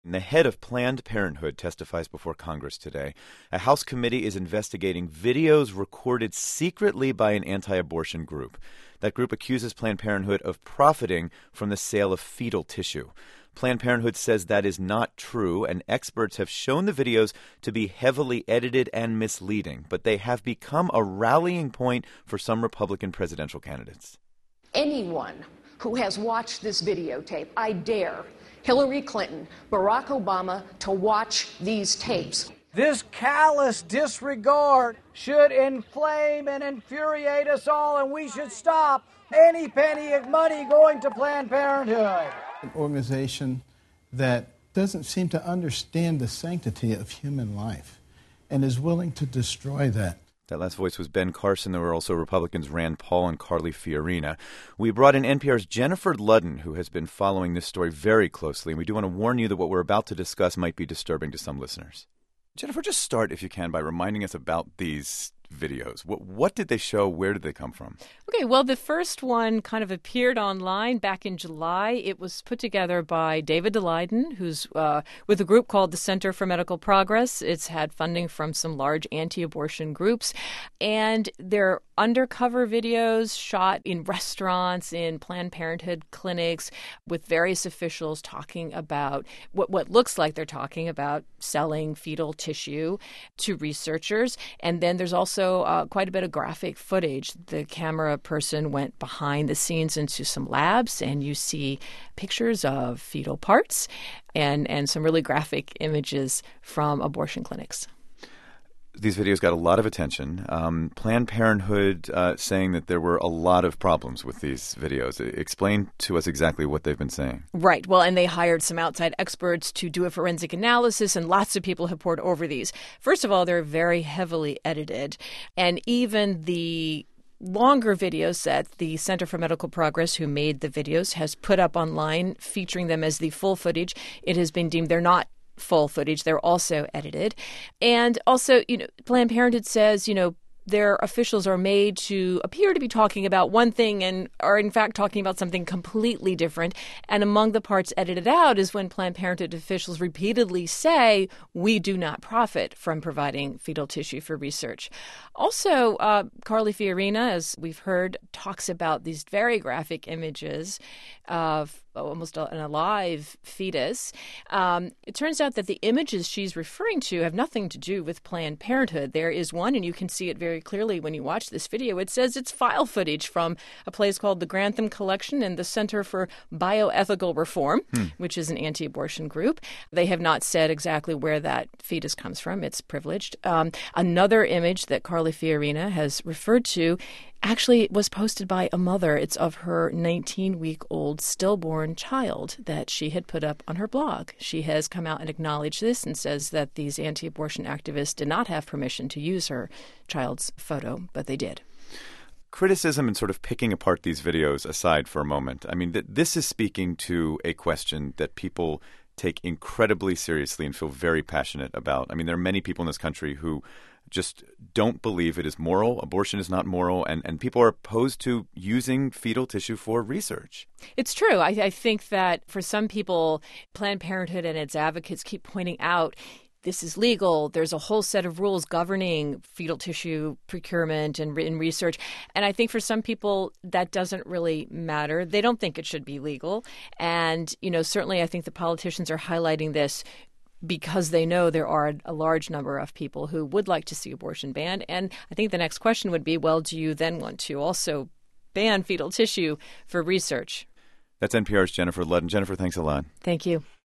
The head of Planned Parenthood testifies before Congress today. A House committee is investigating videos recorded secretly by an anti-abortion group. That group accuses Planned Parenthood of profiting from the sale of fetal tissue. Planned Parenthood says that is not true, and experts have shown the videos to be heavily edited and misleading, but they have become a rallying point for some Republican presidential candidates. Anyone who has watched this videotape, I dare Hillary Clinton, Barack Obama to watch these tapes. This callous disregard should inflame and infuriate us all, and we should stop any penny of money going to Planned Parenthood. An organization that doesn't seem to understand the sanctity of human life and is willing to destroy that. That last voice was Ben Carson. There were also Republicans Rand Paul and Carly Fiorina. We brought in NPR's Jennifer Ludden, who has been following this story very closely. And we do want to warn you that what we're about to discuss might be disturbing to some listeners. Jennifer, just start, if you can, by reminding us about these videos. What did they show? Where did they come from? Okay, well, the first one kind of appeared online back in July. It was put together by David Daleiden, who's with a group called the Center for Medical Progress. It's had funding from some large anti-abortion groups. And they're undercover videos shot in restaurants, in Planned Parenthood clinics, with various officials talking about what looks like they're talking about selling fetal tissue to researchers. And then there's also quite a bit of graphic footage. The camera person went behind the scenes into some labs, and you see pictures of fetal parts and some really graphic images from abortion clinics. These videos got a lot of attention. Planned Parenthood saying that there were a lot of problems with these videos. Explain to us exactly what they've been saying. Right. Well, and they hired some outside experts to do a forensic analysis, and lots of people have poured over these. First of all, they're very heavily edited, and even the longer videos that the Center for Medical Progress, who made the videos, has put up online featuring them as the full footage, it has been deemed they're not full footage. They're also edited. And also, Planned Parenthood says, their officials are made to appear to be talking about one thing and are in fact talking about something completely different. And among the parts edited out is when Planned Parenthood officials repeatedly say, we do not profit from providing fetal tissue for research. Also, Carly Fiorina, as we've heard, talks about these very graphic images of almost an alive fetus. It turns out that the images she's referring to have nothing to do with Planned Parenthood. There is one, and you can see it very clearly when you watch this video. It says it's file footage from a place called the Grantham Collection and the Center for Bioethical Reform, which is an anti-abortion group. They have not said exactly where that fetus comes from. It's privileged. Another image that Carly Fiorina has referred to actually was posted by a mother. It's of her 19-week-old stillborn child that she had put up on her blog. She has come out and acknowledged this and says that these anti-abortion activists did not have permission to use her child's photo, but they did. Criticism and sort of picking apart these videos aside for a moment, I mean, this is speaking to a question that people take incredibly seriously and feel very passionate about. I mean, there are many people in this country who just don't believe it is moral. Abortion is not moral, and people are opposed to using fetal tissue for research. It's true. I think that for some people, Planned Parenthood and its advocates keep pointing out this is legal. There's a whole set of rules governing fetal tissue procurement and research. And I think for some people, that doesn't really matter. They don't think it should be legal. And, certainly I think the politicians are highlighting this because they know there are a large number of people who would like to see abortion banned. And I think the next question would be, well, do you then want to also ban fetal tissue for research? That's NPR's Jennifer Ludden. Jennifer, thanks a lot. Thank you.